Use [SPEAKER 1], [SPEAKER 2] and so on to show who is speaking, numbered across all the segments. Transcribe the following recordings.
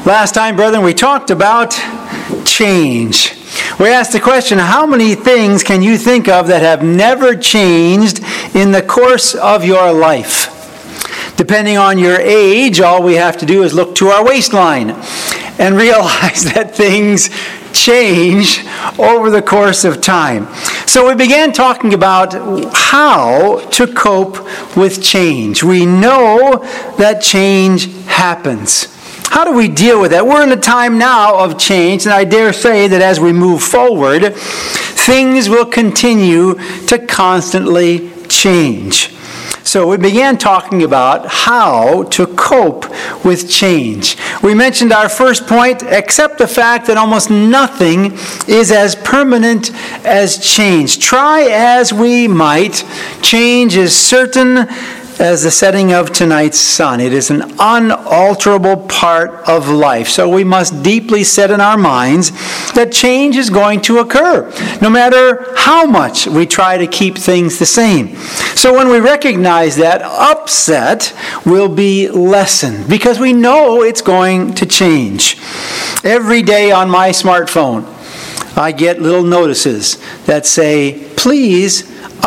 [SPEAKER 1] Last time, brethren, we talked about change. We asked the question, how many things can you think of that have never changed in the course of your life? Depending on your age, all we have to do is look to our waistline and realize that things change over the course of time. So we began talking about how to cope with change. We know that change happens. How do we deal with that? We're in a time now of change, and I dare say that as we move forward, things will continue to constantly change. So we began talking about how to cope with change. We mentioned our first point, accept the fact that almost nothing is as permanent as change. Try as we might, change is certain as the setting of tonight's sun. It is an unalterable part of life. So we must deeply set in our minds that change is going to occur, no matter how much we try to keep things the same. So when we recognize that, upset will be lessened because we know it's going to change. Every day on my smartphone, I get little notices that say, please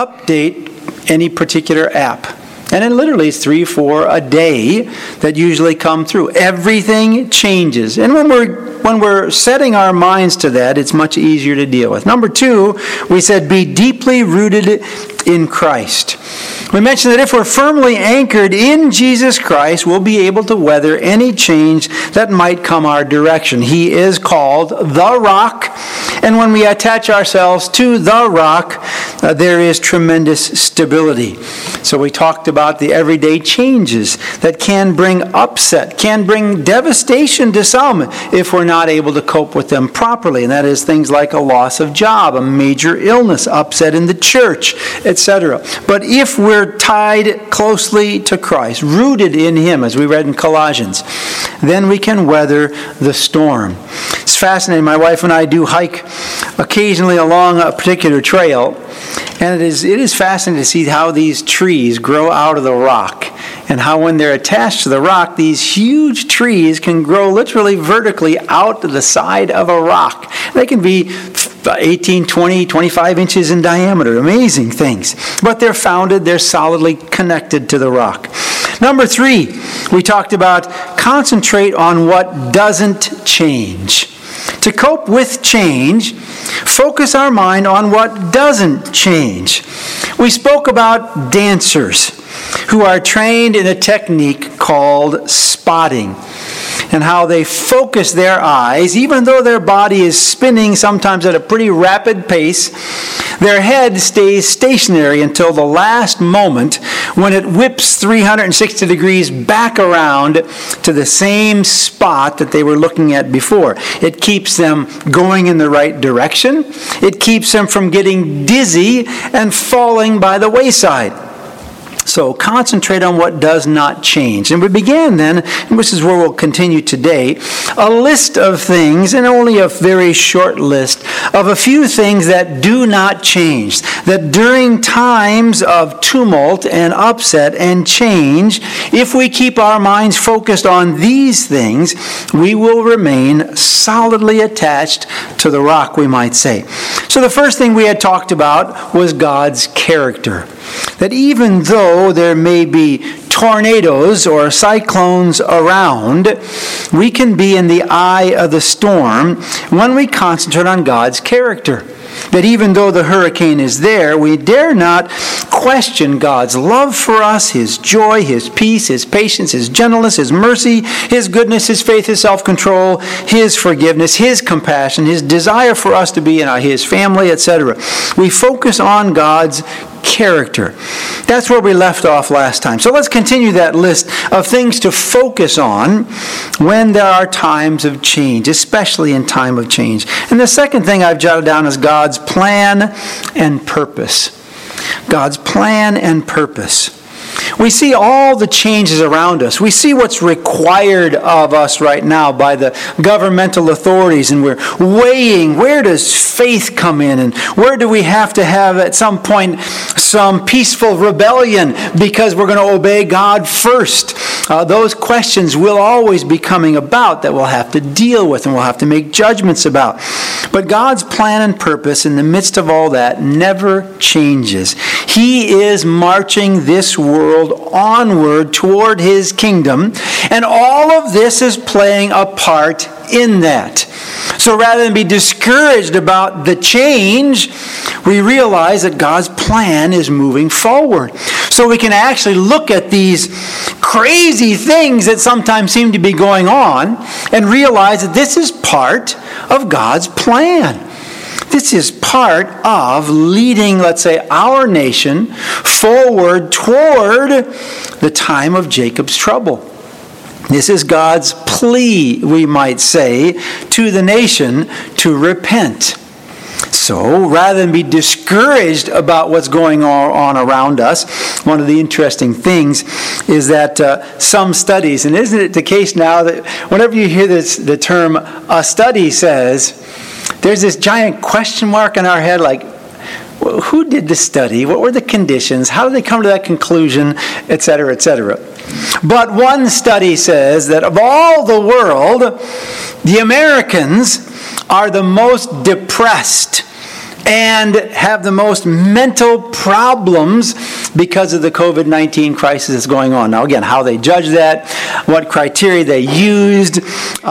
[SPEAKER 1] update any particular app. And it literally is 3 or 4 a day that usually come through. Everything changes. And when we're setting our minds to that, it's much easier to deal with. Number 2, we said be deeply rooted in Christ. We mentioned that if we're firmly anchored in Jesus Christ, we'll be able to weather any change that might come our direction. He is called the Rock. And when we attach ourselves to the Rock, there is tremendous stability. So we talked about the everyday changes that can bring upset, can bring devastation to some if we're not able to cope with them properly. And that is things like a loss of job, a major illness, upset in the church, etc. But if we're tied closely to Christ, rooted in Him, as we read in Colossians, then we can weather the storm. It's fascinating. My wife and I do hike occasionally along a particular trail, and it is fascinating to see how these trees grow out of the rock, and how when they're attached to the rock, these huge trees can grow literally vertically out to the side of a rock. They can be 18, 20, 25 inches in diameter. Amazing things. But they're solidly connected to the rock. Number 3, we talked about concentrate on what doesn't change. To cope with change, focus our mind on what doesn't change. We spoke about dancers who are trained in a technique called spotting, and how they focus their eyes, even though their body is spinning sometimes at a pretty rapid pace, their head stays stationary until the last moment when it whips 360 degrees back around to the same spot that they were looking at before. It keeps them going in the right direction. It keeps them from getting dizzy and falling by the wayside. So concentrate on what does not change. And we began then, and this is where we'll continue today, a list of things, and only a very short list, of a few things that do not change. That during times of tumult and upset and change, if we keep our minds focused on these things, we will remain solidly attached to the rock, we might say. So the first thing we had talked about was God's character. That even though there may be tornadoes or cyclones around, we can be in the eye of the storm when we concentrate on God's character. That even though the hurricane is there, we dare not question God's love for us, His joy, His peace, His patience, His gentleness, His mercy, His goodness, His faith, His self-control, His forgiveness, His compassion, His desire for us to be in His family, etc. We focus on God's character. That's where we left off last time. So let's continue that list of things to focus on when there are times of change, especially in time of change. And the second thing I've jotted down is God's plan and purpose. God's plan and purpose. We see all the changes around us. We see what's required of us right now by the governmental authorities, and we're weighing, where does faith come in, and where do we have to have at some point some peaceful rebellion because we're going to obey God first. Those questions will always be coming about that we'll have to deal with and we'll have to make judgments about. But God's plan and purpose in the midst of all that never changes. He is marching this world onward toward His kingdom, and all of this is playing a part in that. So rather than be discouraged about the change, we realize that God's plan is moving forward. So we can actually look at these crazy things that sometimes seem to be going on and realize that this is part of God's plan. This is part of leading, let's say, our nation forward toward the time of Jacob's trouble. This is God's plea, we might say, to the nation to repent. So, rather than be discouraged about what's going on around us, one of the interesting things is that some studies, and isn't it the case now that whenever you hear the term a study says, there's this giant question mark in our head like, who did the study? What were the conditions? How did they come to that conclusion? Etc., etc. But one study says that of all the world, the Americans are the most depressed and have the most mental problems because of the COVID-19 crisis that's going on. Now again, how they judge that, what criteria they used,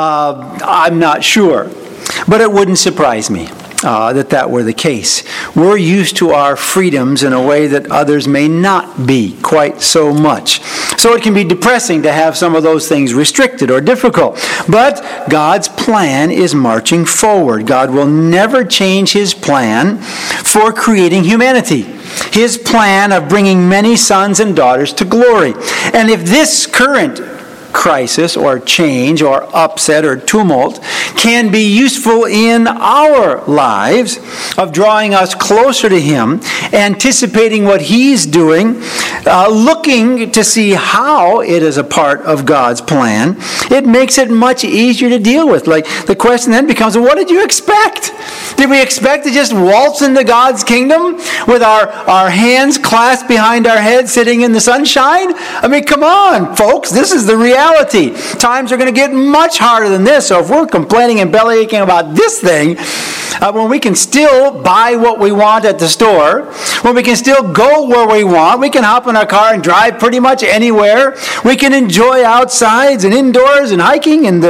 [SPEAKER 1] I'm not sure. But it wouldn't surprise me that were the case. We're used to our freedoms in a way that others may not be quite so much. So it can be depressing to have some of those things restricted or difficult. But God's plan is marching forward. God will never change His plan for creating humanity. His plan of bringing many sons and daughters to glory. And if this current crisis or change or upset or tumult can be useful in our lives of drawing us closer to Him, anticipating what He's doing, looking to see how it is a part of God's plan, it makes it much easier to deal with. Like the question then becomes, what did you expect? Did we expect to just waltz into God's kingdom with our hands clasped behind our head sitting in the sunshine? I mean, come on, folks, this is the reality. Times are going to get much harder than this. So if we're complaining and bellyaching about this thing, when we can still buy what we want at the store, when we can still go where we want, we can hop in our car and drive pretty much anywhere. We can enjoy outsides and indoors and hiking and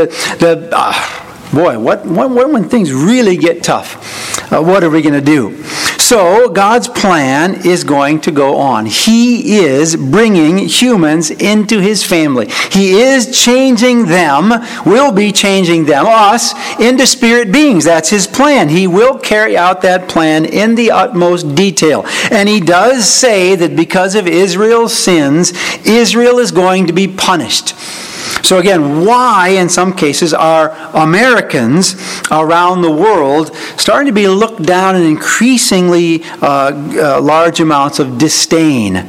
[SPEAKER 1] when things really get tough, what are we going to do? So God's plan is going to go on. He is bringing humans into His family. He is changing them, will be changing them, us, into spirit beings. That's His plan. He will carry out that plan in the utmost detail. And He does say that because of Israel's sins, Israel is going to be punished. So again, why in some cases are Americans around the world starting to be looked down in increasingly large amounts of disdain?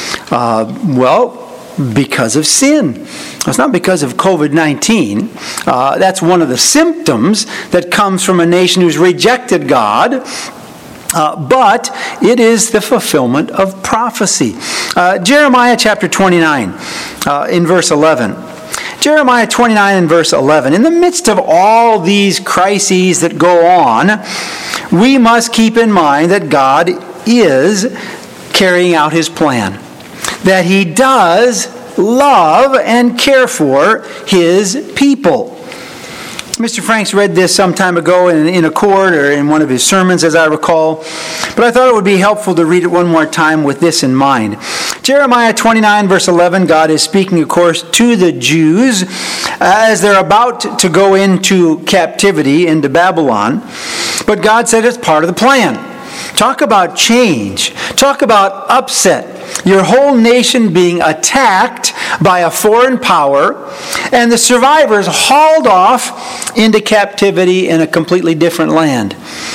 [SPEAKER 1] Because of sin. It's not because of COVID-19. That's one of the symptoms that comes from a nation who's rejected God. But it is the fulfillment of prophecy. Jeremiah chapter 29 in verse 11. Jeremiah 29 and verse 11. In the midst of all these crises that go on, we must keep in mind that God is carrying out His plan. That He does love and care for His people. Mr. Franks read this some time ago in a court or in one of his sermons, as I recall. But I thought it would be helpful to read it one more time with this in mind. Jeremiah 29, verse 11, God is speaking, of course, to the Jews as they're about to go into captivity into Babylon. But God said it's part of the plan. Talk about change. Talk about upset. Your whole nation being attacked by a foreign power, and the survivors hauled off into captivity in a completely different land.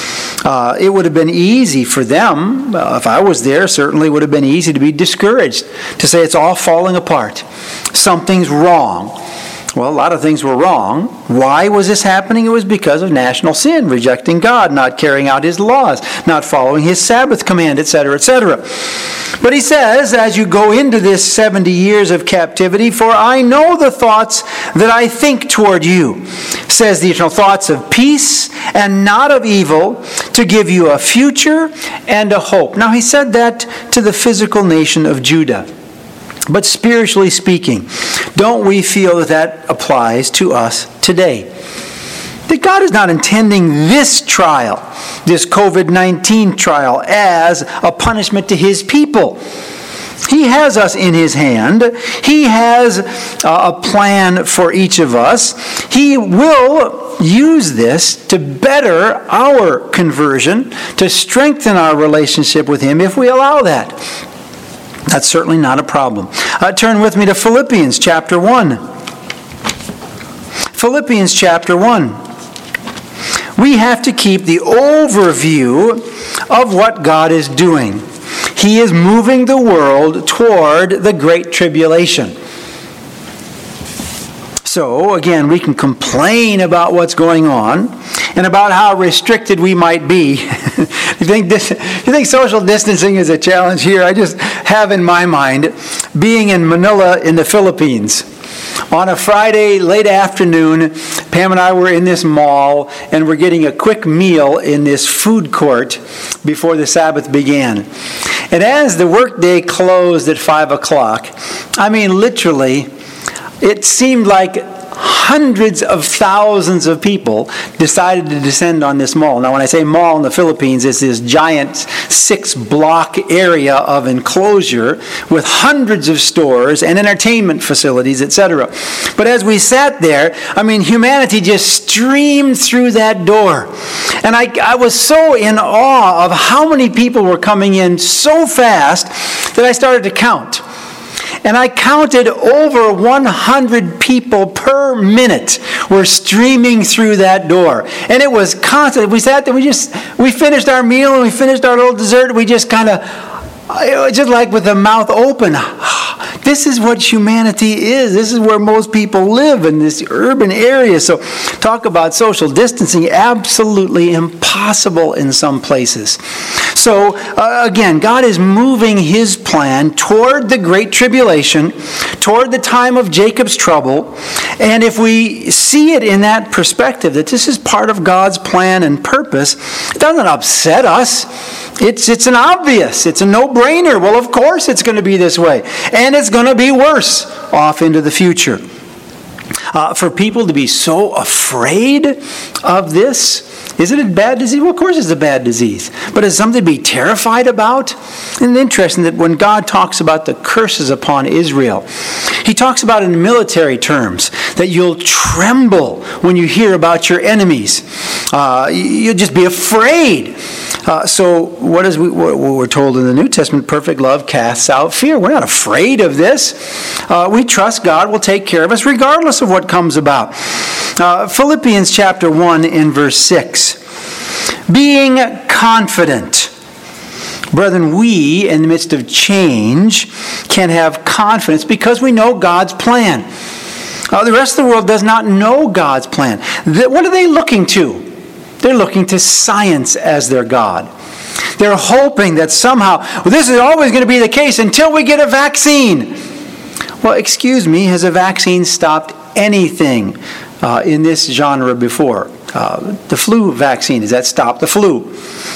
[SPEAKER 1] It would have been easy for them, if I was there, certainly would have been easy to be discouraged, to say it's all falling apart. Something's wrong. Well, a lot of things were wrong. Why was this happening? It was because of national sin, rejecting God, not carrying out His laws, not following His Sabbath command, etc., etc. But he says, as you go into this 70 years of captivity, for I know the thoughts that I think toward you, says the eternal, thoughts of peace and not of evil, to give you a future and a hope. Now he said that to the physical nation of Judah. But spiritually speaking, don't we feel that that applies to us today? That God is not intending this trial, this COVID-19 trial, as a punishment to His people. He has us in His hand. He has a plan for each of us. He will use this to better our conversion, to strengthen our relationship with Him if we allow that. That's certainly not a problem. Turn with me to Philippians chapter 1. Philippians chapter 1. We have to keep the overview of what God is doing. He is moving the world toward the Great Tribulation. So, again, we can complain about what's going on and about how restricted we might be. You think social distancing is a challenge here? I just have in my mind being in Manila in the Philippines. On a Friday late afternoon, Pam and I were in this mall and we're getting a quick meal in this food court before the Sabbath began. And as the workday closed at 5 o'clock, I mean literally, it seemed like hundreds of thousands of people decided to descend on this mall. Now, when I say mall in the Philippines, it's this giant 6-block area of enclosure with hundreds of stores and entertainment facilities, etc. But as we sat there, I mean, humanity just streamed through that door. And I was so in awe of how many people were coming in so fast that I started to count. And I counted over 100 people per minute were streaming through that door. And it was constant. We sat there, we finished our meal and we finished our little dessert. We just kind of, just like with the mouth open. This is what humanity is. This is where most people live, in this urban area. So talk about social distancing, absolutely impossible in some places. So again, God is moving His plan toward the Great Tribulation, toward the time of Jacob's trouble. And if we see it in that perspective, that this is part of God's plan and purpose, it doesn't upset us. It's an obvious, it's a no-brainer. Well, of course it's going to be this way. And it's going to be worse off into the future. For people to be so afraid of this, is it a bad disease? Well, of course it's a bad disease. But is it something to be terrified about? And it's interesting that when God talks about the curses upon Israel, He talks about it in military terms, that you'll tremble when you hear about your enemies. You'll just be afraid. So what we're told in the New Testament, perfect love casts out fear. We're not afraid of this. We trust God will take care of us regardless of what comes about. Philippians chapter 1 in verse 6. Being confident. Brethren, we, in the midst of change, can have confidence because we know God's plan. The rest of the world does not know God's plan. What are they looking to? They're looking to science as their God. They're hoping that somehow, this is always going to be the case until we get a vaccine. Well, excuse me, has a vaccine stopped anything in this genre before? The flu vaccine, does that stop the flu?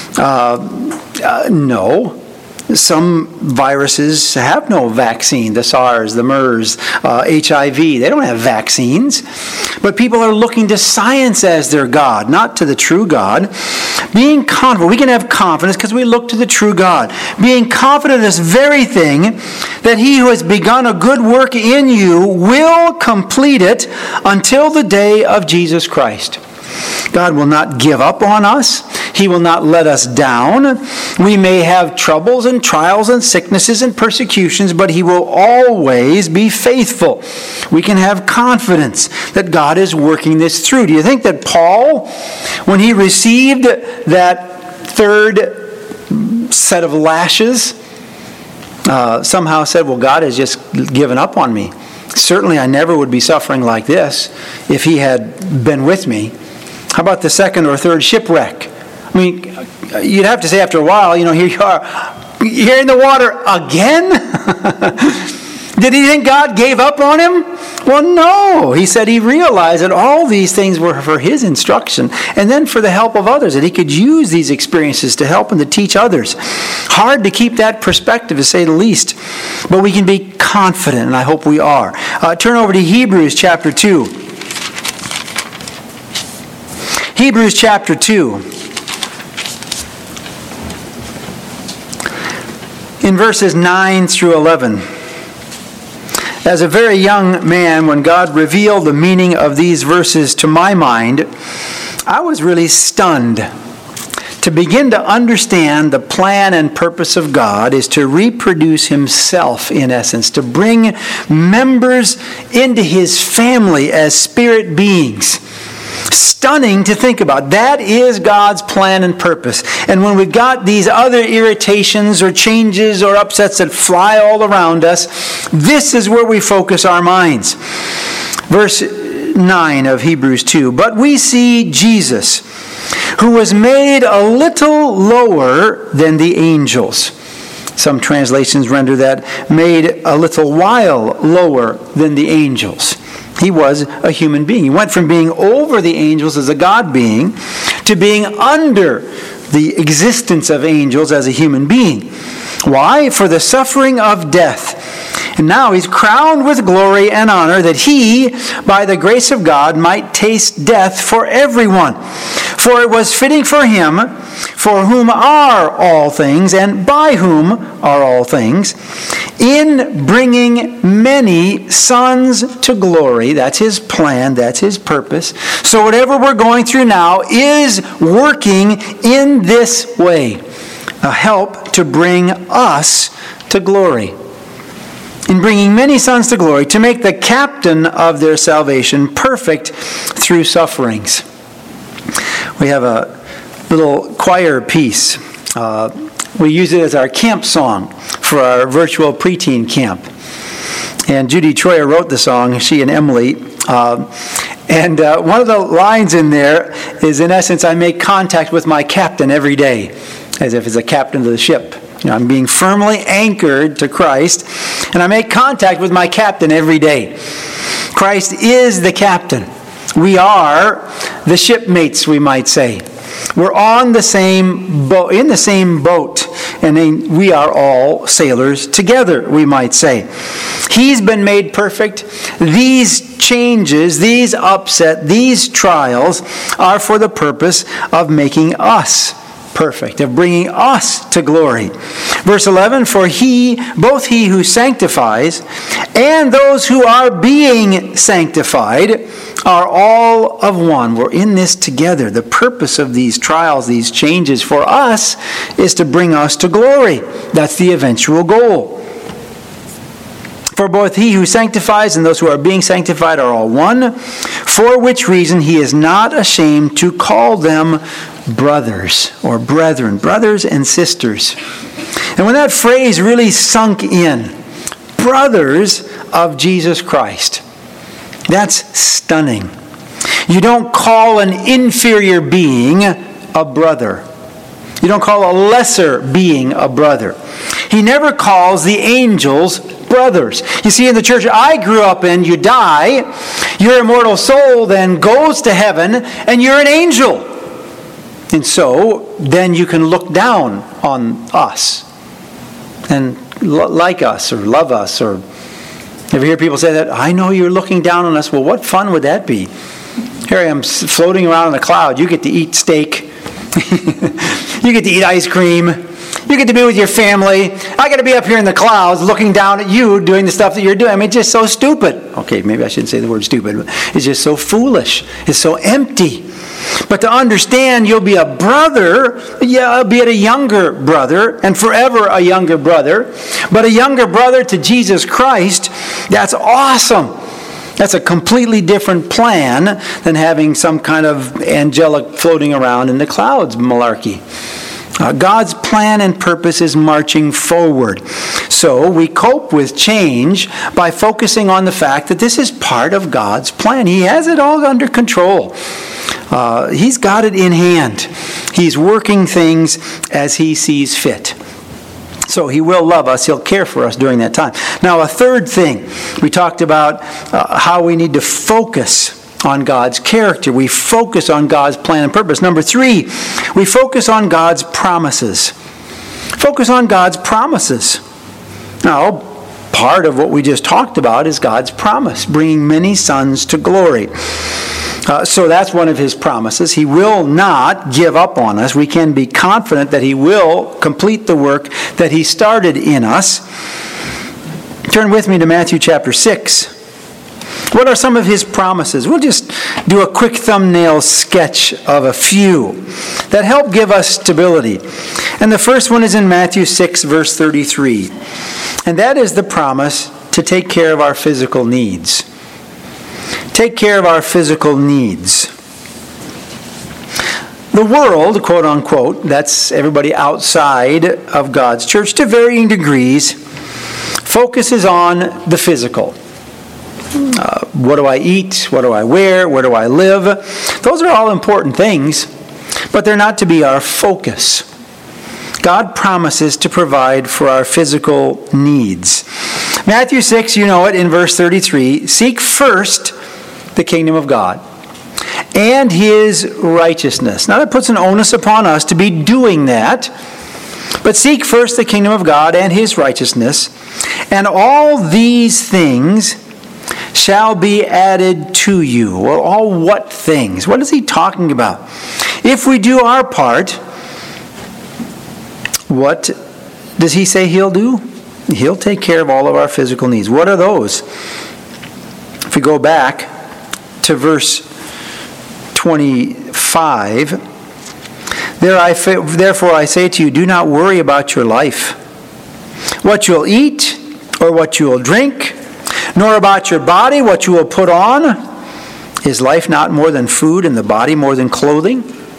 [SPEAKER 1] No. Some viruses have no vaccine. The SARS, the MERS, HIV, they don't have vaccines. But people are looking to science as their God, not to the true God. Being confident, we can have confidence because we look to the true God. Being confident of this very thing, that He who has begun a good work in you will complete it until the day of Jesus Christ. God will not give up on us. He will not let us down. We may have troubles and trials and sicknesses and persecutions, but He will always be faithful. We can have confidence that God is working this through. Do you think that Paul, when he received that third set of lashes, somehow said, well, God has just given up on me. Certainly I never would be suffering like this if he had been with me. How about the second or third shipwreck? I mean, you'd have to say after a while, here you are, you're in the water again? Did he think God gave up on him? Well, no. He said he realized that all these things were for his instruction and then for the help of others, that he could use these experiences to help and to teach others. Hard to keep that perspective, to say the least. But we can be confident, and I hope we are. Turn over to Hebrews chapter 2. Hebrews chapter 2. In verses 9 through 11. As a very young man, when God revealed the meaning of these verses to my mind, I was really stunned. To begin to understand the plan and purpose of God is to reproduce himself, in essence, to bring members into his family as spirit beings. Stunning to think about. That is God's plan and purpose. And when we've got these other irritations or changes or upsets that fly all around us, this is where we focus our minds. Verse 9 of Hebrews 2. But we see Jesus, who was made a little lower than the angels. Some translations render that made a little while lower than the angels. He was a human being. He went from being over the angels as a God being to being under the existence of angels as a human being. Why? For the suffering of death. And now he's crowned with glory and honor that he, by the grace of God, might taste death for everyone. For it was fitting for him, for whom are all things, and by whom are all things, in bringing many sons to glory. That's his plan, that's his purpose. So whatever we're going through now is working in this way, a help to bring us to glory. In bringing many sons to glory, to make the captain of their salvation perfect through sufferings. We have a little choir piece. We use it as our camp song for our virtual preteen camp. And Judy Troyer wrote the song, she and Emily. And one of the lines in there is, in essence, I make contact with my captain every day, as if it's a captain of the ship. I'm being firmly anchored to Christ, and I make contact with my captain every day. Christ is the captain. We are the shipmates, we might say. We're on the same boat, in the same boat, and we are all sailors together, we might say. He's been made perfect. These changes, these upset, these trials are for the purpose of making us perfect, of bringing us to glory. Verse 11, for both he who sanctifies and those who are being sanctified are all of one. We're in this together. The purpose of these trials, these changes for us, is to bring us to glory. That's the eventual goal. For both he who sanctifies and those who are being sanctified are all one, for which reason he is not ashamed to call them brothers or brethren, brothers and sisters. And when that phrase really sunk in, brothers of Jesus Christ, that's stunning. You don't call an inferior being a brother. You don't call a lesser being a brother. He never calls the angels brothers. You see, in the church I grew up in, you die, your immortal soul then goes to heaven, and you're an angel. And so, then you can look down on us and like us or love us. Or ever hear people say that? I know you're looking down on us. Well, what fun would that be? Here I am floating around in the cloud. You get to eat steak. You get to eat ice cream. You get to be with your family. I get to be up here in the clouds looking down at you doing the stuff that you're doing. I mean, it's just so stupid. Okay, maybe I shouldn't say the word stupid, but it's just so foolish. It's so empty. But to understand you'll be a brother, albeit a younger brother, and forever a younger brother, but a younger brother to Jesus Christ, that's awesome. That's a completely different plan than having some kind of angelic floating around in the clouds malarkey. God's plan and purpose is marching forward. So we cope with change by focusing on the fact that this is part of God's plan. He has it all under control. He's got it in hand. He's working things as He sees fit. So He will love us. He'll care for us during that time. Now, a third thing, we talked about how we need to focus on God's character. We focus on God's plan and purpose. Number 3, we focus on God's promises. Focus on God's promises. Now, part of what we just talked about is God's promise, bringing many sons to glory. So that's one of His promises. He will not give up on us. We can be confident that He will complete the work that He started in us. Turn with me to Matthew chapter 6. What are some of His promises? We'll just do a quick thumbnail sketch of a few that help give us stability. And the first one is in Matthew 6, verse 33. And that is the promise to take care of our physical needs. Take care of our physical needs. The world, quote unquote, that's everybody outside of God's church to varying degrees, focuses on the physical. What do I eat? What do I wear? Where do I live? Those are all important things, but they're not to be our focus. God promises to provide for our physical needs. Matthew 6, you know it, in verse 33, seek first the kingdom of God and His righteousness. Now that puts an onus upon us to be doing that, but seek first the kingdom of God and His righteousness, and all these things shall be added to you. Well, all what things? What is He talking about? If we do our part, what does He say He'll do? He'll take care of all of our physical needs. What are those? If we go back to verse 25, therefore I say to you, do not worry about your life, what you'll eat or what you will drink, nor about your body, what you will put on. Is life not more than food, and the body more than clothing?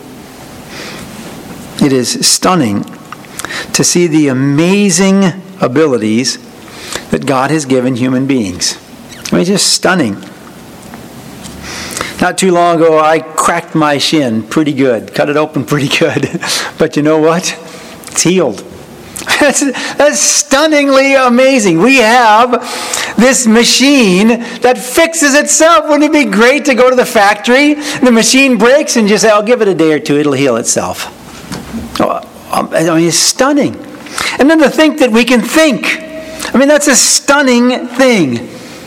[SPEAKER 1] It is stunning to see the amazing abilities that God has given human beings. I mean, just stunning. Not too long ago, I cracked my shin pretty good, cut it open pretty good. But you know what? It's healed. That's stunningly amazing. We have this machine that fixes itself. Wouldn't it be great to go to the factory, the machine breaks, and just say, I'll give it a day or two, it'll heal itself. I mean, it's stunning. And then to think that we can think. I mean, that's a stunning thing.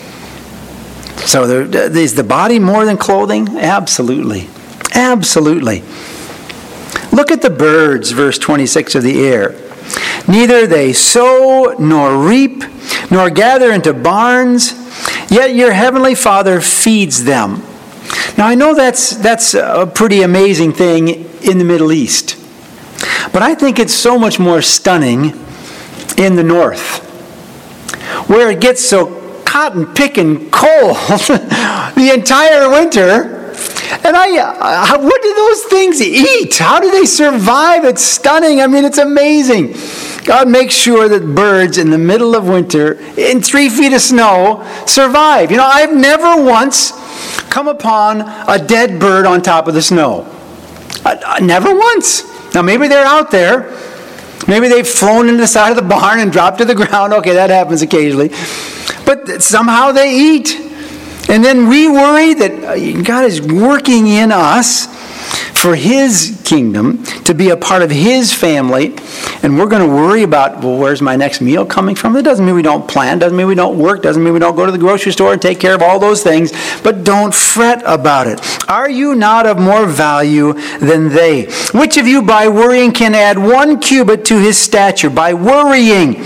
[SPEAKER 1] So is the body more than clothing? Absolutely. Absolutely. Look at the birds, verse 26 of the air. Neither they sow, nor reap, nor gather into barns, yet your heavenly Father feeds them. Now I know that's a pretty amazing thing in the Middle East. But I think it's so much more stunning in the north, where it gets so cotton picking cold the entire winter. And what do those things eat? How do they survive? It's stunning. I mean, it's amazing. God makes sure that birds in the middle of winter, in 3 feet of snow, survive. You know, I've never once come upon a dead bird on top of the snow. Never once. Now, maybe they're out there. Maybe they've flown into the side of the barn and dropped to the ground. Okay, that happens occasionally. But somehow they eat. And then we worry that God is working in us for His kingdom, to be a part of His family, and we're going to worry about, well, where's my next meal coming from? That doesn't mean we don't plan, doesn't mean we don't work, doesn't mean we don't go to the grocery store and take care of all those things, but don't fret about it. Are you not of more value than they? Which of you by worrying can add 1 cubit to his stature? By worrying.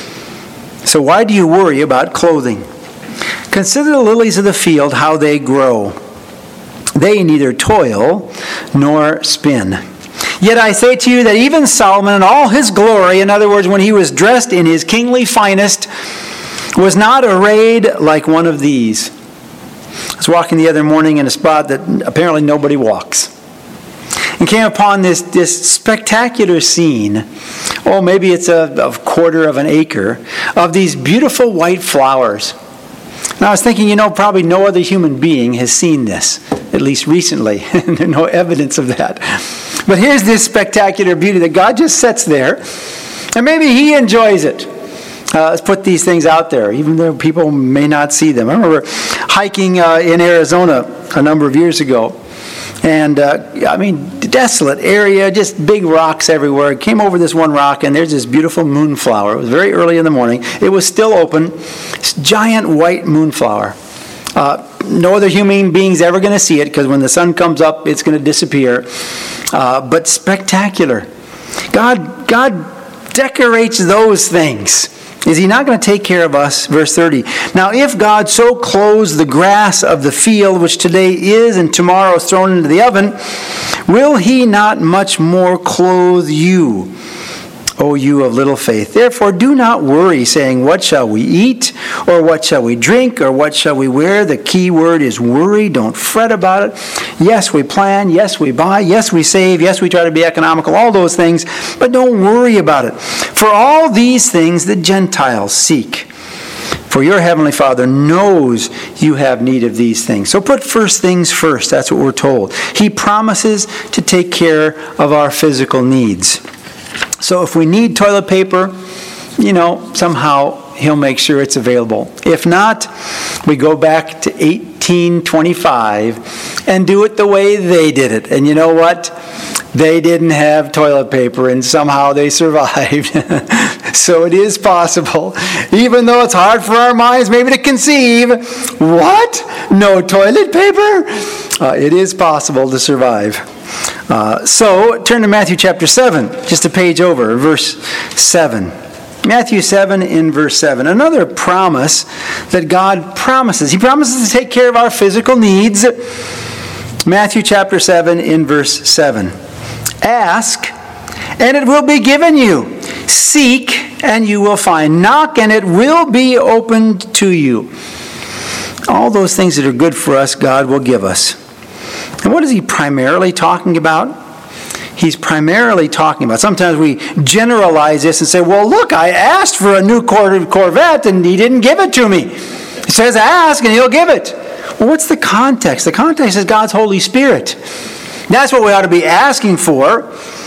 [SPEAKER 1] So why do you worry about clothing? Consider the lilies of the field, how they grow. They neither toil nor spin. Yet I say to you that even Solomon in all his glory, in other words, when he was dressed in his kingly finest, was not arrayed like one of these. I was walking the other morning in a spot that apparently nobody walks. and came upon this spectacular scene. Oh, maybe it's a quarter of an acre of these beautiful white flowers. And I was thinking, probably no other human being has seen this, at least recently. There's no evidence of that. But here's this spectacular beauty that God just sets there, and maybe He enjoys it. Let's put these things out there, even though people may not see them. I remember hiking in Arizona a number of years ago. And, desolate area, just big rocks everywhere. I came over this one rock, and there's this beautiful moonflower. It was very early in the morning. It was still open. This giant white moonflower. No other human being's ever going to see it, because when the sun comes up, it's going to disappear. But spectacular. God decorates those things. Is He not going to take care of us? Verse 30. Now, if God so clothes the grass of the field, which today is and tomorrow is thrown into the oven, will He not much more clothe you, O you of little faith? Therefore, do not worry, saying, what shall we eat? Or what shall we drink? Or what shall we wear? The key word is worry. Don't fret about it. Yes, we plan. Yes, we buy. Yes, we save. Yes, we try to be economical. All those things. But don't worry about it. For all these things the Gentiles seek. For your heavenly Father knows you have need of these things. So put first things first. That's what we're told. He promises to take care of our physical needs. So if we need toilet paper, somehow He'll make sure it's available. If not, we go back to 1825 and do it the way they did it. And you know what? They didn't have toilet paper, and somehow they survived. So it is possible, even though it's hard for our minds maybe to conceive. What? No toilet paper? It is possible to survive. So turn to Matthew chapter 7, just a page over, verse 7. Matthew 7 in verse 7. Another promise that God promises. He promises to take care of our physical needs. Matthew chapter 7 in verse 7. Ask, and it will be given you. Seek, and you will find. Knock, and it will be opened to you. All those things that are good for us, God will give us. And what is He primarily talking about? He's primarily talking about, sometimes we generalize this and say, well, look, I asked for a new Corvette and He didn't give it to me. He says, ask and He'll give it. Well, what's the context? The context is God's Holy Spirit. That's what we ought to be asking for.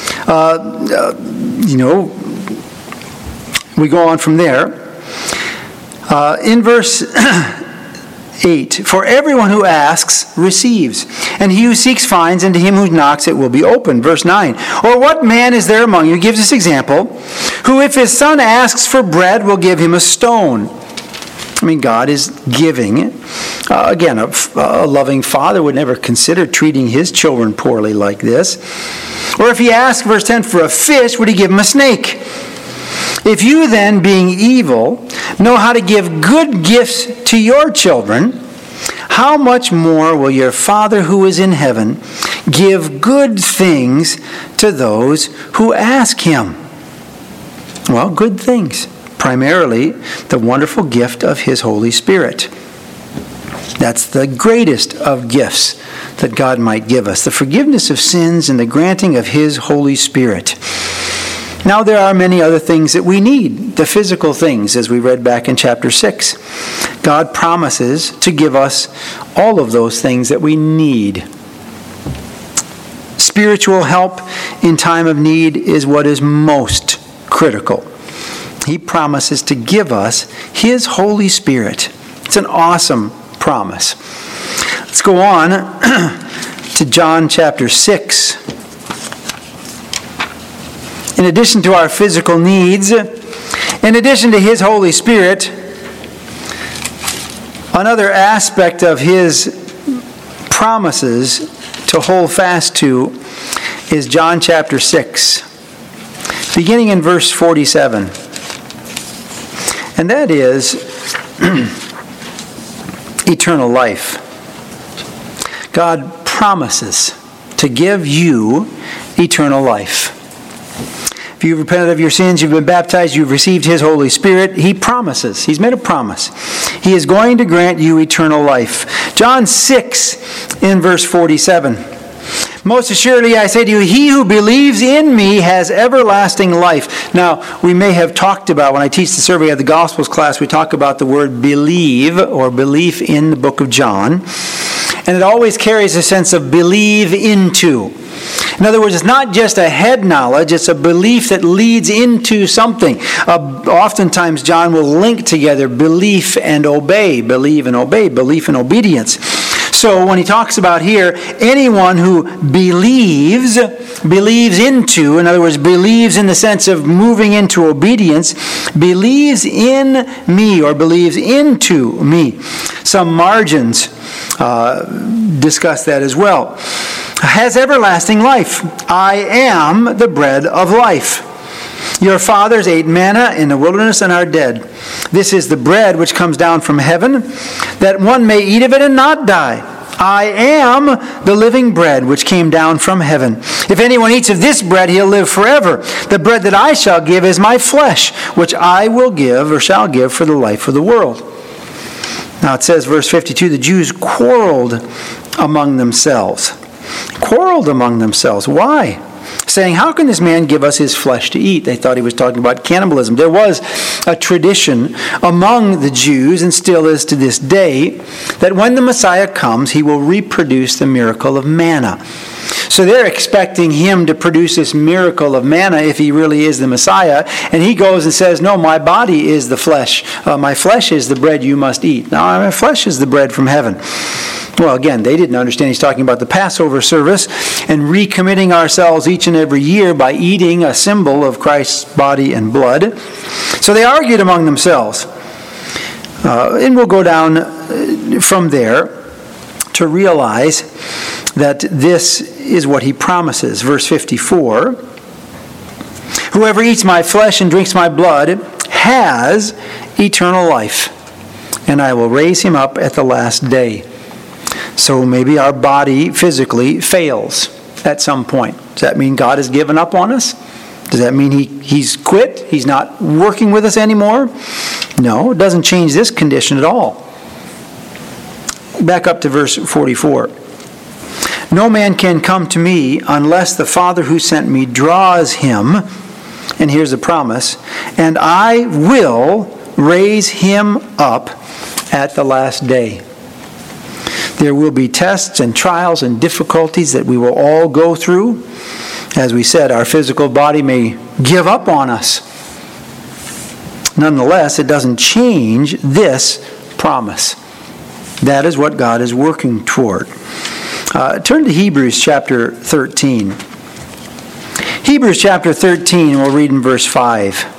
[SPEAKER 1] We go on from there. In verse 8, for everyone who asks receives, and he who seeks finds, and to him who knocks it will be opened. Verse 9, or what man is there among you, gives this example, who if his son asks for bread will give him a stone? God is giving. Again, a loving father would never consider treating his children poorly like this. Or if he asked, verse 10, for a fish, would He give him a snake? If you then, being evil, know how to give good gifts to your children, how much more will your Father who is in heaven give good things to those who ask Him? Well, good things. Primarily, the wonderful gift of His Holy Spirit. That's the greatest of gifts that God might give us. The forgiveness of sins and the granting of His Holy Spirit. Now there are many other things that we need, the physical things, as we read back in chapter 6. God promises to give us all of those things that we need. Spiritual help in time of need is what is most critical. He promises to give us His Holy Spirit. It's an awesome promise. Let's go on to John chapter 6. In addition to our physical needs, in addition to His Holy Spirit, another aspect of His promises to hold fast to is John chapter 6, beginning in verse 47. And that is eternal life. God promises to give you eternal life. If you've repented of your sins, you've been baptized, you've received His Holy Spirit, He promises. He's made a promise. He is going to grant you eternal life. John 6 in verse 47. Most assuredly I say to you, he who believes in me has everlasting life. Now, we may have talked about, when I teach the survey of the Gospels class, we talk about the word believe or belief in the book of John. And it always carries a sense of believe into. In other words, it's not just a head knowledge, it's a belief that leads into something. Oftentimes, John will link together belief and obey, believe and obey, belief and obedience. So when he talks about here, anyone who believes into, in other words, believes in the sense of moving into obedience, believes in me or believes into me. Some margins discuss that as well. Has everlasting life. I am the bread of life. Your fathers ate manna in the wilderness and are dead. This is the bread which comes down from heaven, that one may eat of it and not die. I am the living bread which came down from heaven. If anyone eats of this bread, he'll live forever. The bread that I shall give is my flesh, which I will give or shall give for the life of the world. Now it says, verse 52, the Jews quarreled among themselves. Quarreled among themselves. Why? Saying, how can this man give us his flesh to eat? They thought he was talking about cannibalism. There was a tradition among the Jews, and still is to this day, that when the Messiah comes, he will reproduce the miracle of manna. So they're expecting him to produce this miracle of manna if he really is the Messiah. And he goes and says, no, my body is the flesh. My flesh is the bread you must eat. Now, my flesh is the bread from heaven. Well, again, they didn't understand he's talking about the Passover service and recommitting ourselves each and every year by eating a symbol of Christ's body and blood. So they argued among themselves. And we'll go down from there to realize that this is what he promises. Verse 54, whoever eats my flesh and drinks my blood has eternal life, and I will raise him up at the last day. So maybe our body physically fails at some point. Does that mean God has given up on us? Does that mean he's quit? He's not working with us anymore? No, it doesn't change this condition at all. Back up to verse 44. No man can come to me unless the Father who sent me draws him. And here's the promise. And I will raise him up at the last day. There will be tests and trials and difficulties that we will all go through. As we said, our physical body may give up on us. Nonetheless, it doesn't change this promise. That is what God is working toward. Turn to Hebrews chapter 13. Hebrews chapter 13, we'll read in verse 5.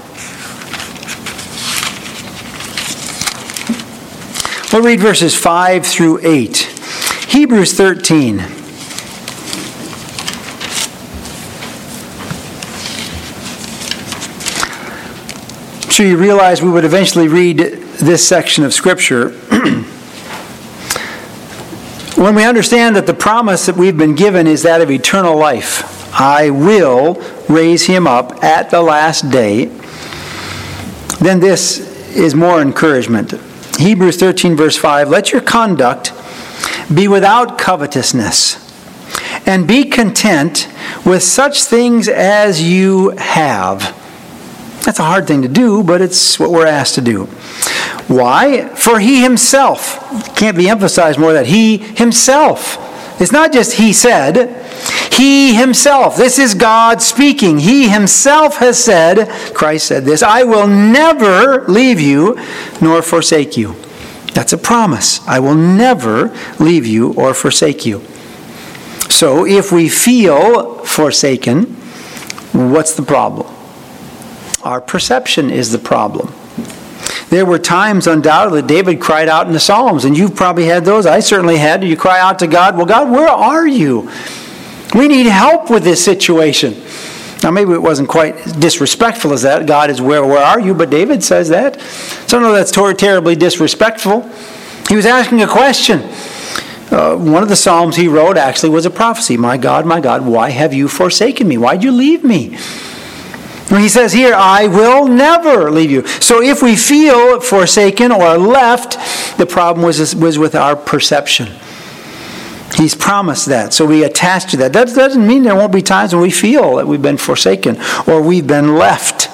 [SPEAKER 1] We'll read verses 5 through 8. Hebrews 13. I'm sure you realize we would eventually read this section of Scripture. When we understand that the promise that we've been given is that of eternal life, I will raise him up at the last day, then this is more encouragement. Hebrews 13 verse 5, let your conduct be without covetousness, and be content with such things as you have. That's a hard thing to do, but it's what we're asked to do. Why? For he himself, can't be emphasized more that he himself, it's not just he said, he himself, this is God speaking. He himself has said, Christ said this, I will never leave you nor forsake you. That's a promise. I will never leave you or forsake you. So if we feel forsaken, what's the problem? Our perception is the problem. There were times, undoubtedly, David cried out in the Psalms, and you've probably had those. I certainly had. You cry out to God, well, God, where are you? We need help with this situation. Now, maybe it wasn't quite disrespectful as that. God is where are you? But David says that. So I don't know that's terribly disrespectful. He was asking a question. One of the Psalms he wrote actually was a prophecy. My God, why have you forsaken me? Why'd you leave me? When he says here, I will never leave you. So if we feel forsaken or left, the problem was with our perception. He's promised that, so we attach to that. That doesn't mean there won't be times when we feel that we've been forsaken or we've been left.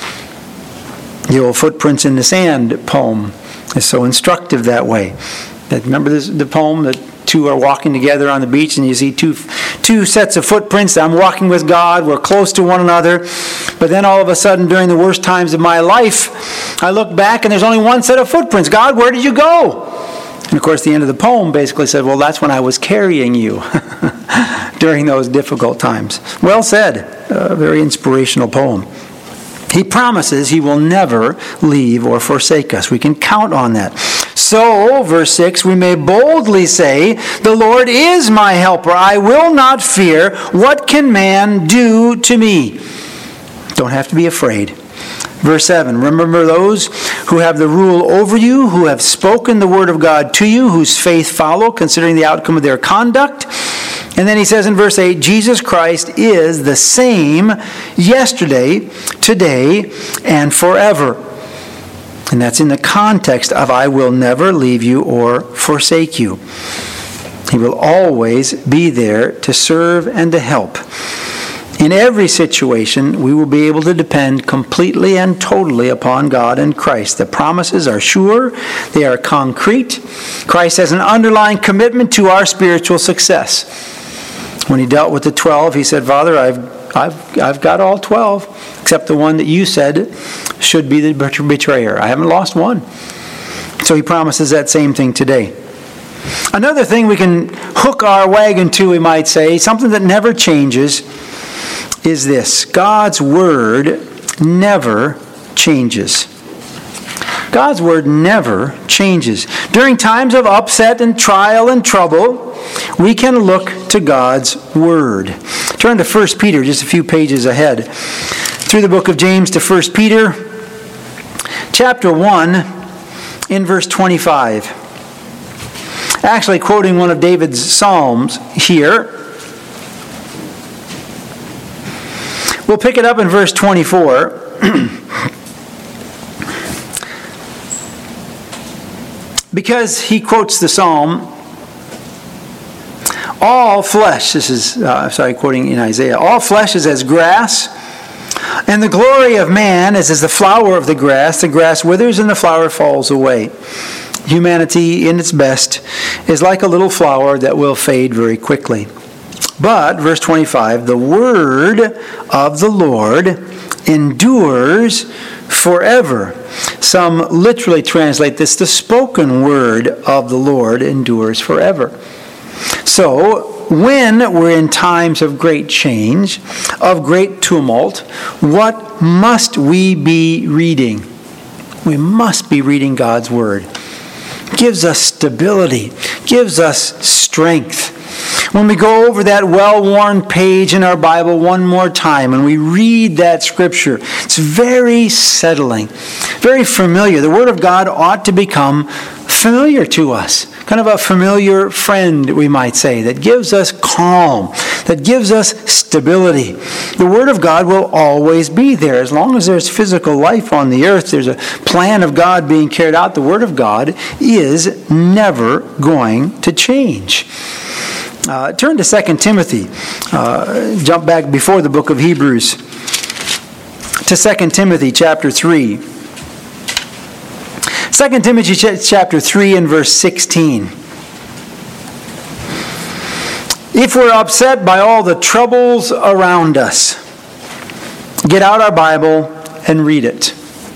[SPEAKER 1] The old Footprints in the Sand poem is so instructive that way. Remember the poem that two are walking together on the beach and you see two sets of footprints. I'm walking with God. We're close to one another. But then all of a sudden, during the worst times of my life, I look back and there's only one set of footprints. God, where did you go? And of course, the end of the poem basically said, well, that's when I was carrying you during those difficult times. Well said. A very inspirational poem. He promises he will never leave or forsake us. We can count on that. So, verse 6, we may boldly say, the Lord is my helper. I will not fear. What can man do to me? Don't have to be afraid. Verse 7, remember those who have the rule over you, who have spoken the word of God to you, whose faith follow, considering the outcome of their conduct. And then he says in verse 8, Jesus Christ is the same yesterday, today, and forever. And that's in the context of I will never leave you or forsake you. He will always be there to serve and to help. In every situation, we will be able to depend completely and totally upon God and Christ. The promises are sure. They are concrete. Christ has an underlying commitment to our spiritual success. When he dealt with the 12, he said, Father, I've got all 12, except the one that you said should be the betrayer. I haven't lost one. So he promises that same thing today. Another thing we can hook our wagon to, we might say, something that never changes, is this. God's word never changes. God's word never changes. During times of upset and trial and trouble, we can look to God's word. Turn to 1 Peter, just a few pages ahead. Through the book of James to 1 Peter, chapter 1, in verse 25. Actually quoting one of David's Psalms here. We'll pick it up in verse 24. Because he quotes the Psalm, all flesh, this is, quoting in Isaiah, all flesh is as grass, and the glory of man is as the flower of the grass. The grass withers and the flower falls away. Humanity, in its best, is like a little flower that will fade very quickly. But, verse 25, the word of the Lord endures forever. Some literally translate this, the spoken word of the Lord endures forever. So, when we're in times of great change, of great tumult, what must we be reading? We must be reading God's word. It gives us stability, gives us strength. When we go over that well-worn page in our Bible one more time and we read that scripture, it's very settling, very familiar. The Word of God ought to become familiar to us. Kind of a familiar friend, we might say, that gives us calm, that gives us stability. The Word of God will always be there. As long as there's physical life on the earth, there's a plan of God being carried out. The Word of God is never going to change. Turn to 2 Timothy. Jump back before the book of Hebrews to 2 Timothy chapter 3. 2 Timothy chapter 3 and verse 16. If we're upset by all the troubles around us, get out our Bible and read it.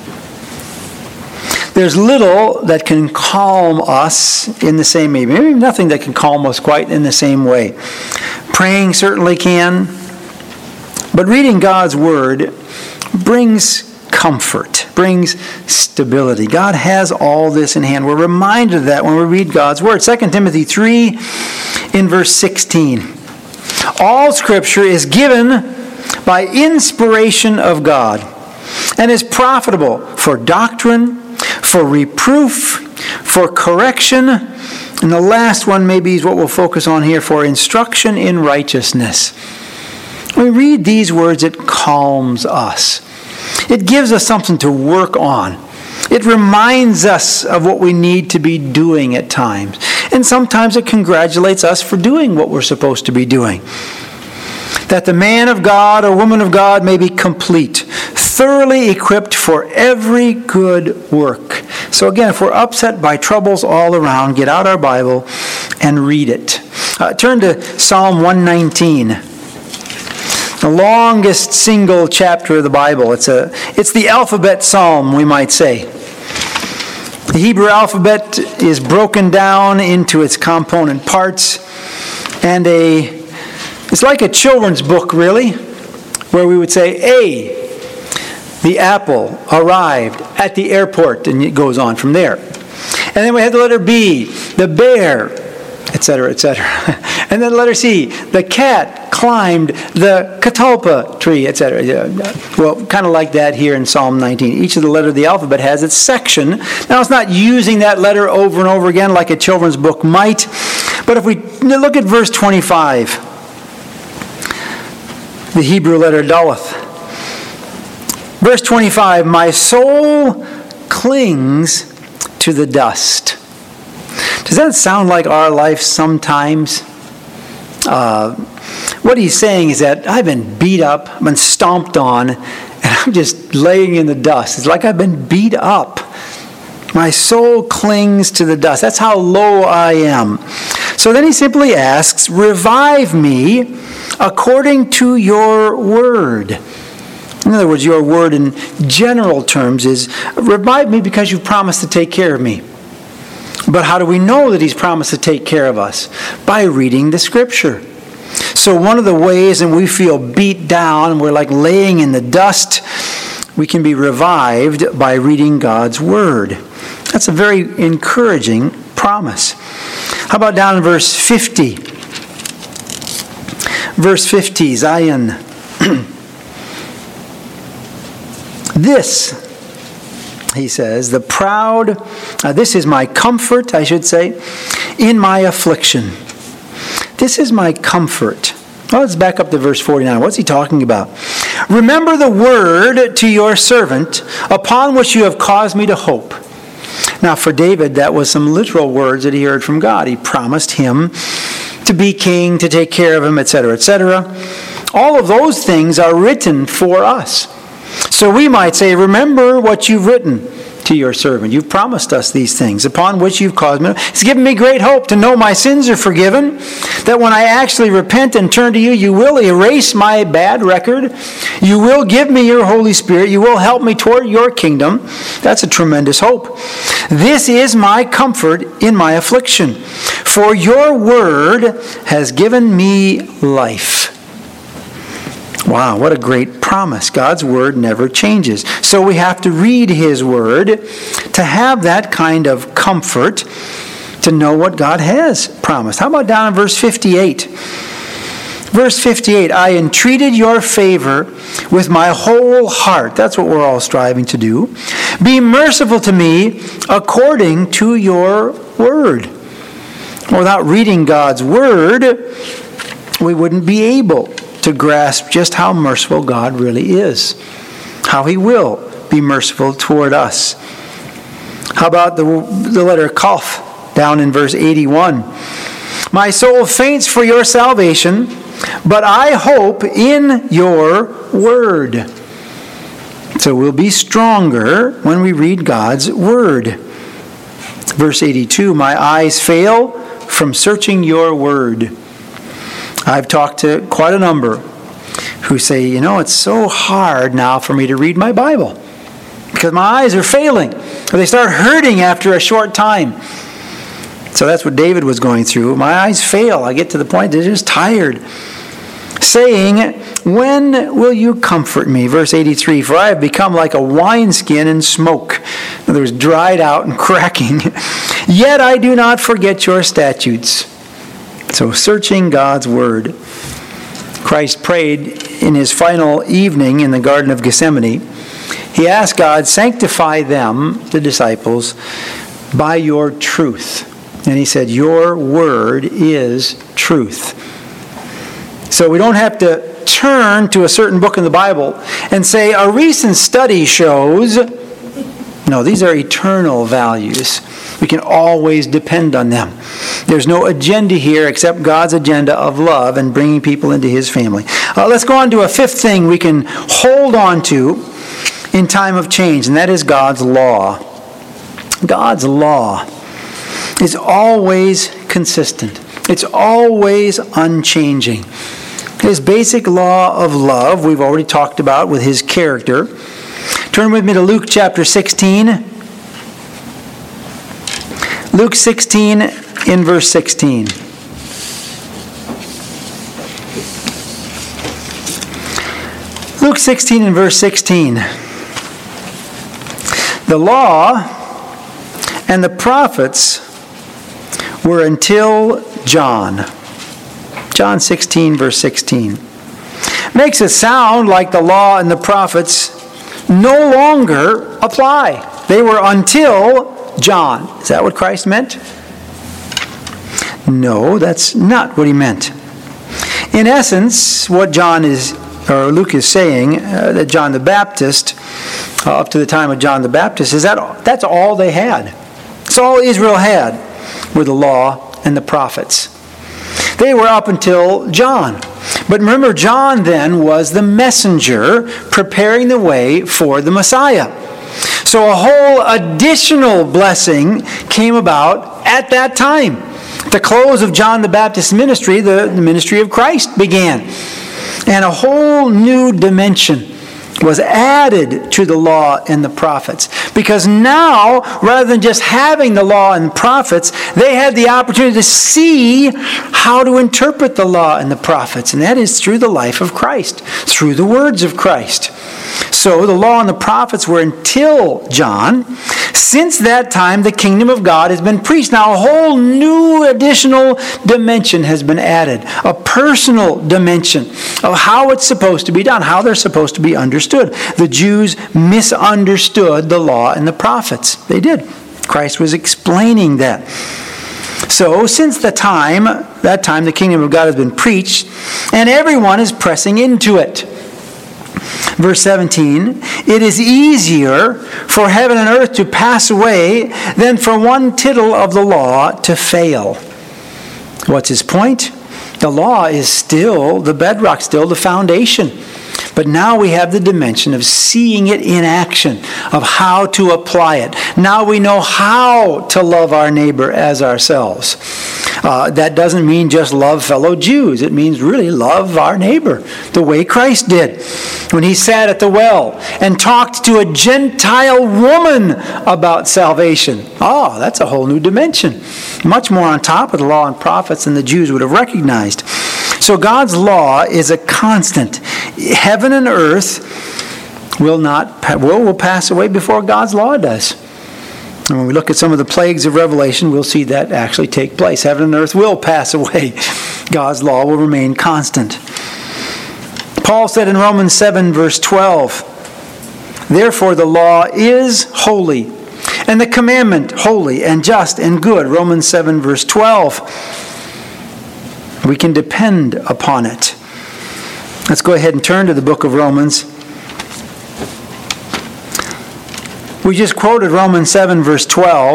[SPEAKER 1] There's little that can calm us in the same way. Maybe nothing that can calm us quite in the same way. Praying certainly can. But reading God's Word brings comfort, brings stability. God has all this in hand. We're reminded of that when we read God's Word. 2 Timothy 3 in verse 16. All Scripture is given by inspiration of God and is profitable for doctrine, for reproof, for correction, and the last one maybe is what we'll focus on here, for instruction in righteousness. When we read these words, it calms us. It gives us something to work on. It reminds us of what we need to be doing at times. And sometimes it congratulates us for doing what we're supposed to be doing. That the man of God or woman of God may be complete, thoroughly equipped for every good work. So again, if we're upset by troubles all around, get out our Bible and read it. Turn to Psalm 119. The longest single chapter of the Bible. It's the alphabet psalm, we might say. The Hebrew alphabet is broken down into its component parts, and it's like a children's book, really, where we would say, A, the apple arrived at the airport, and it goes on from there. And then we have the letter B, the bear, etc., etc. And then letter C, the cat climbed the catalpa tree, etc. Well, kind of like that here in Psalm 19. Each of the letters of the alphabet has its section. Now, it's not using that letter over and over again like a children's book might. But if we look at verse 25, the Hebrew letter Daleth. Verse 25, my soul clings to the dust. Does that sound like our life sometimes? What he's saying is that I've been beat up, I've been stomped on, and I'm just laying in the dust. It's like I've been beat up. My soul clings to the dust. That's how low I am. So then he simply asks, revive me according to your word. In other words, your word in general terms is, revive me because you've promised to take care of me. But how do we know that he's promised to take care of us? By reading the Scripture. So one of the ways when we feel beat down and we're like laying in the dust, we can be revived by reading God's Word. That's a very encouraging promise. How about down in verse 50? Verse 50, Zion. This, he says, the proud, this is my comfort, I should say, in my affliction. This is my comfort. Well, let's back up to verse 49. What's he talking about? Remember the word to your servant, upon which you have caused me to hope. Now, for David, that was some literal words that he heard from God. He promised him to be king, to take care of him, etc., etc. All of those things are written for us. So we might say, remember what you've written to your servant. You've promised us these things, upon which you've caused me. It's given me great hope to know my sins are forgiven, that when I actually repent and turn to you, you will erase my bad record. You will give me your Holy Spirit. You will help me toward your kingdom. That's a tremendous hope. This is my comfort in my affliction, for your word has given me life. Wow, what a great promise. God's word never changes. So we have to read his word to have that kind of comfort, to know what God has promised. How about down in verse 58? Verse 58, I entreated your favor with my whole heart. That's what we're all striving to do. Be merciful to me according to your word. Without reading God's word, we wouldn't be able to grasp just how merciful God really is. How he will be merciful toward us. How about the letter Kaf down in verse 81? My soul faints for your salvation, but I hope in your word. So we'll be stronger when we read God's word. Verse 82, my eyes fail from searching your word. I've talked to quite a number who say, it's so hard now for me to read my Bible because my eyes are failing, or they start hurting after a short time. So that's what David was going through. My eyes fail. I get to the point they're just tired. Saying, when will you comfort me? Verse 83, for I have become like a wineskin in smoke. In other words, dried out and cracking. Yet I do not forget your statutes. So searching God's word. Christ prayed in his final evening in the Garden of Gethsemane. He asked God, sanctify them, the disciples, by your truth. And he said, your word is truth. So we don't have to turn to a certain book in the Bible and say, a recent study shows. No, these are eternal values. We can always depend on them. There's no agenda here except God's agenda of love and bringing people into his family. Let's go on to a fifth thing we can hold on to in time of change, and that is God's law. God's law is always consistent. It's always unchanging. His basic law of love, we've already talked about with his character. Turn with me to Luke chapter 16. Luke 16 in verse 16. Luke 16 in verse 16. The law and the prophets were until John. John 16 verse 16. Makes it sound like the law and the prophets no longer apply. They were until John. Is that what Christ meant? No, that's not what he meant. In essence, what Luke is saying, that John the Baptist, up to the time of John the Baptist, is that's all they had. That's all Israel had were the law and the prophets. They were up until John. But remember, John then was the messenger preparing the way for the Messiah. So a whole additional blessing came about at that time. At the close of John the Baptist's ministry, the ministry of Christ began. And a whole new dimension was added to the law and the prophets. Because now, rather than just having the law and prophets, they had the opportunity to see how to interpret the law and the prophets. And that is through the life of Christ, through the words of Christ. So the law and the prophets were until John. Since that time, the kingdom of God has been preached. Now a whole new additional dimension has been added. A personal dimension of how it's supposed to be done, how they're supposed to be understood. The Jews misunderstood the law and the prophets. They did. Christ was explaining that. So since that time, the kingdom of God has been preached, and everyone is pressing into it. Verse 17, it is easier for heaven and earth to pass away than for one tittle of the law to fail. What's his point? The law is still the bedrock, still the foundation. But now we have the dimension of seeing it in action, of how to apply it. Now we know how to love our neighbor as ourselves. That doesn't mean just love fellow Jews. It means really love our neighbor the way Christ did when he sat at the well and talked to a Gentile woman about salvation. Oh, that's a whole new dimension. Much more on top of the law and prophets than the Jews would have recognized. So God's law is a constant. Heaven and earth will pass away before God's law does. And when we look at some of the plagues of Revelation, we'll see that actually take place. Heaven and earth will pass away. God's law will remain constant. Paul said in Romans 7 verse 12, therefore the law is holy, and the commandment holy and just and good. Romans 7 verse 12. We can depend upon it. Let's go ahead and turn to the book of Romans. We just quoted Romans 7 verse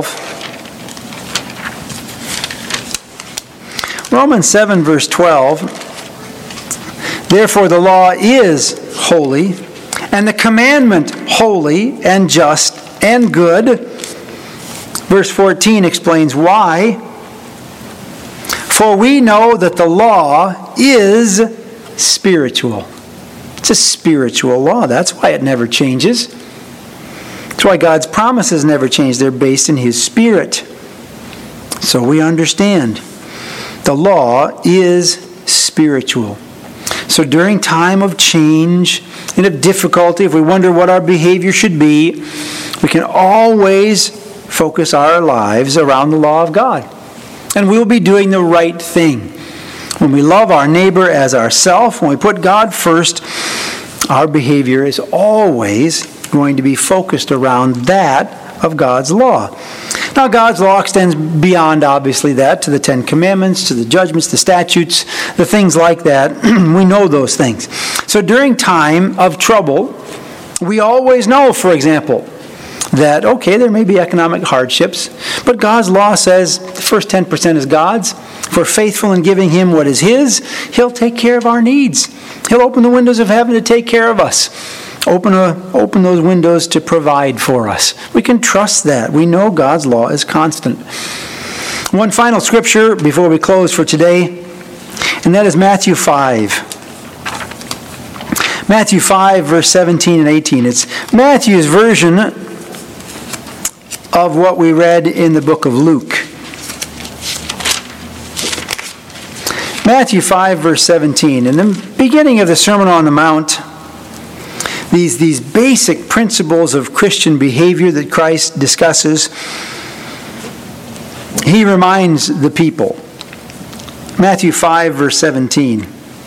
[SPEAKER 1] 12. Romans 7 verse 12. Therefore the law is holy, and the commandment holy and just and good. Verse 14 explains why. For we know that the law is spiritual. It's a spiritual law. That's why it never changes. That's why God's promises never change. They're based in His Spirit. So we understand. The law is spiritual. So during time of change and of difficulty, if we wonder what our behavior should be, we can always focus our lives around the law of God. And we'll be doing the right thing. When we love our neighbor as ourselves, when we put God first, our behavior is always going to be focused around that of God's law. Now, God's law extends beyond, obviously, that to the Ten Commandments, to the judgments, the statutes, the things like that. We know those things. So during time of trouble, we always know, for example, that, okay, there may be economic hardships, but God's law says the first 10% is God's. If we're faithful in giving Him what is His, He'll take care of our needs. He'll open the windows of heaven to take care of us. Open those windows to provide for us. We can trust that. We know God's law is constant. One final scripture before we close for today, and that is Matthew 5. Matthew 5, verse 17 and 18. It's Matthew's version of what we read in the book of Luke. Matthew 5, verse 17. In the beginning of the Sermon on the Mount, these basic principles of Christian behavior that Christ discusses, He reminds the people. Matthew 5, verse 17.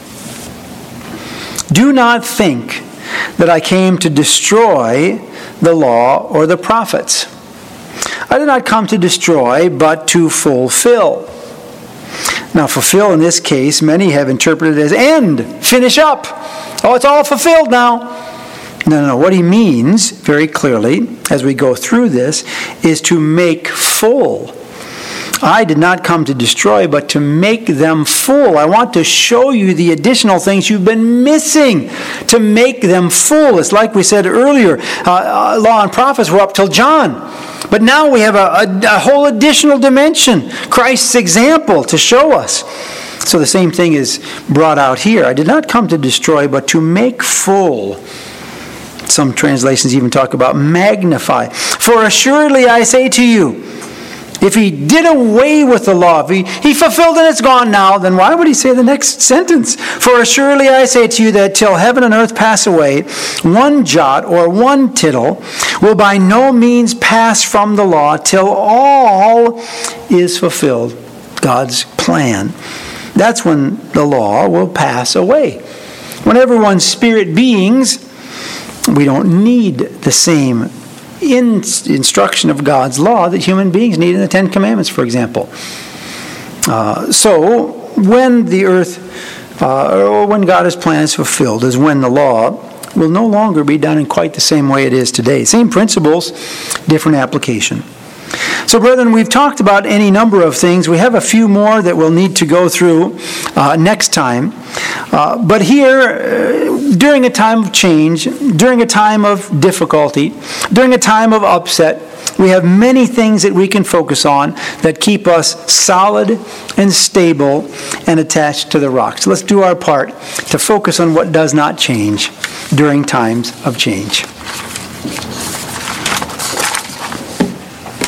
[SPEAKER 1] Do not think that I came to destroy the law or the prophets. I did not come to destroy, but to fulfill. Now, fulfill in this case, many have interpreted as end, finish up. Oh, it's all fulfilled now. No. What he means, very clearly, as we go through this, is to make full. I did not come to destroy, but to make them full. I want to show you the additional things you've been missing to make them full. It's like we said earlier, law and prophets were up till John. But now we have a whole additional dimension, Christ's example to show us. So the same thing is brought out here. I did not come to destroy, but to make full. Some translations even talk about magnify. For assuredly I say to you, if he did away with the law, if he fulfilled and it's gone now, then why would he say the next sentence? For assuredly I say to you that till heaven and earth pass away, one jot or one tittle will by no means pass from the law till all is fulfilled. God's plan. That's when the law will pass away. When everyone's spirit beings, we don't need the same instruction of God's law that human beings need in the Ten Commandments, for example. So when the earth, or when God's plan is fulfilled, is when the law will no longer be done in quite the same way it is today. Same principles, different application. So, brethren, we've talked about any number of things. We have a few more that we'll need to go through next time. But here, during a time of change, during a time of difficulty, during a time of upset, we have many things that we can focus on that keep us solid and stable and attached to the rock. So let's do our part to focus on what does not change during times of change.